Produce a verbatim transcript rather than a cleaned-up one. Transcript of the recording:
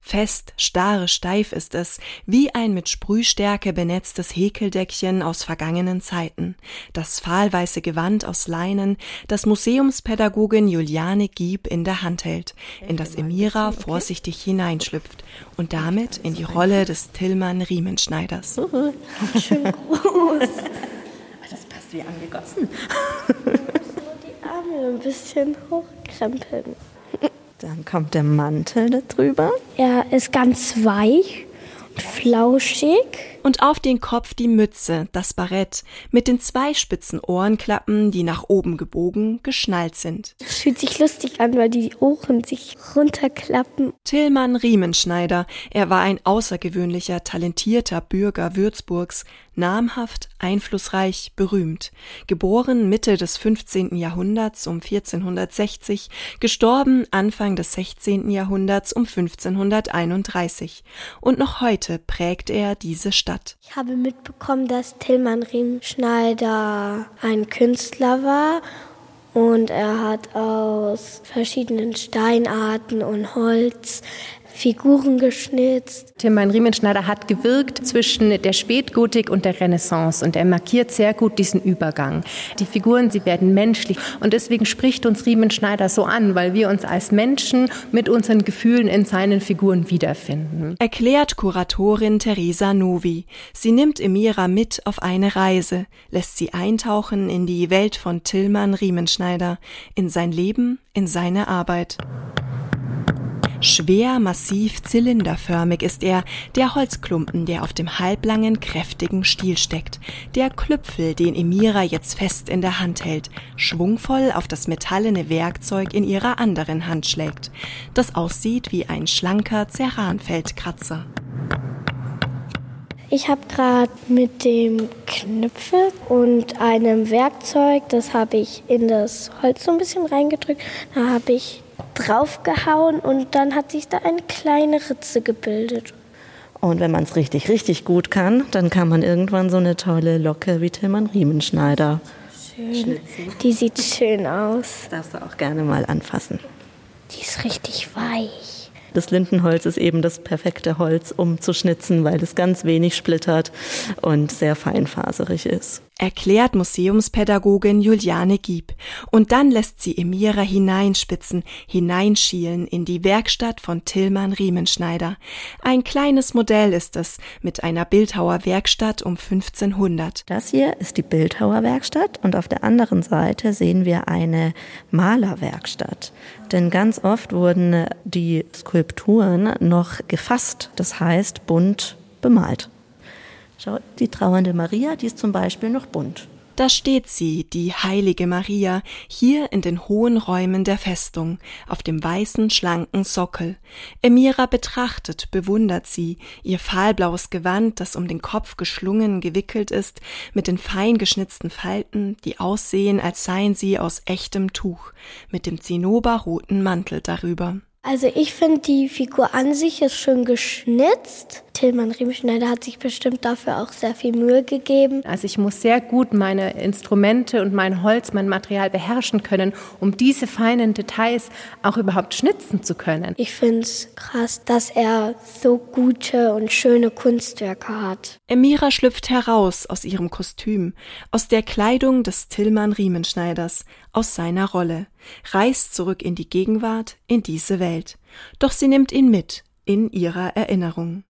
Fest, starr, steif ist es, wie ein mit Sprühstärke benetztes Häkeldeckchen aus vergangenen Zeiten. Das fahlweiße Gewand aus Leinen, das Museumspädagogin Juliane Gieb in der Hand hält, in das Emira vorsichtig hineinschlüpft und damit in die Rolle des Tillmann Riemenschneiders. Uh, schön groß. Das passt wie angegossen. Ich muss nur die Arme ein bisschen hochkrempeln. Dann kommt der Mantel da drüber. Er ist ganz weich und flauschig. Und auf den Kopf die Mütze, das Barett, mit den zwei spitzen Ohrenklappen, die nach oben gebogen, geschnallt sind. Es fühlt sich lustig an, weil die Ohren sich runterklappen. Tillmann Riemenschneider, er war ein außergewöhnlicher, talentierter Bürger Würzburgs, namhaft, einflussreich, berühmt. Geboren Mitte des fünfzehnten Jahrhunderts um vierzehnhundertsechzig, gestorben Anfang des sechzehnten Jahrhunderts um fünfzehnhunderteinunddreißig. Und noch heute prägt er diese Stadt. Ich habe mitbekommen, dass Tillmann Riemenschneider ein Künstler war und er hat aus verschiedenen Steinarten und Holz Figuren geschnitzt. Tillmann Riemenschneider hat gewirkt zwischen der Spätgotik und der Renaissance und er markiert sehr gut diesen Übergang. Die Figuren, sie werden menschlich und deswegen spricht uns Riemenschneider so an, weil wir uns als Menschen mit unseren Gefühlen in seinen Figuren wiederfinden. Erklärt Kuratorin Theresa Novi. Sie nimmt Emira mit auf eine Reise, lässt sie eintauchen in die Welt von Tillmann Riemenschneider, in sein Leben, in seine Arbeit. Schwer, massiv, zylinderförmig ist er, der Holzklumpen, der auf dem halblangen, kräftigen Stiel steckt, der Klüpfel, den Emira jetzt fest in der Hand hält, schwungvoll auf das metallene Werkzeug in ihrer anderen Hand schlägt, das aussieht wie ein schlanker Ceranfeldkratzer. Ich habe gerade mit dem Knüpfel und einem Werkzeug, das habe ich in das Holz so ein bisschen reingedrückt, da habe ich draufgehauen und dann hat sich da eine kleine Ritze gebildet. Und wenn man es richtig, richtig gut kann, dann kann man irgendwann so eine tolle Locke wie Tillmann Riemenschneider schön schnitzen. Die sieht schön aus. Das darfst du auch gerne mal anfassen. Die ist richtig weich. Das Lindenholz ist eben das perfekte Holz, um zu schnitzen, weil es ganz wenig splittert und sehr feinfaserig ist. Erklärt Museumspädagogin Juliane Gieb. Und dann lässt sie Emira hineinspitzen, hineinschielen in die Werkstatt von Tillmann Riemenschneider. Ein kleines Modell ist es, mit einer Bildhauerwerkstatt um fünfzehnhundert. Das hier ist die Bildhauerwerkstatt und auf der anderen Seite sehen wir eine Malerwerkstatt. Denn ganz oft wurden die Skulpturen noch gefasst, das heißt bunt bemalt. Schau, die trauernde Maria, die ist zum Beispiel noch bunt. Da steht sie, die heilige Maria, hier in den hohen Räumen der Festung, auf dem weißen, schlanken Sockel. Emira betrachtet, bewundert sie, ihr fahlblaues Gewand, das um den Kopf geschlungen gewickelt ist, mit den fein geschnitzten Falten, die aussehen, als seien sie aus echtem Tuch, mit dem zinnoberroten Mantel darüber. Also ich finde, die Figur an sich ist schön geschnitzt. Tillmann Riemenschneider hat sich bestimmt dafür auch sehr viel Mühe gegeben. Also ich muss sehr gut meine Instrumente und mein Holz, mein Material beherrschen können, um diese feinen Details auch überhaupt schnitzen zu können. Ich finde es krass, dass er so gute und schöne Kunstwerke hat. Emira schlüpft heraus aus ihrem Kostüm, aus der Kleidung des Tillmann Riemenschneiders, aus seiner Rolle, reist zurück in die Gegenwart, in diese Welt. Doch sie nimmt ihn mit, in ihrer Erinnerung.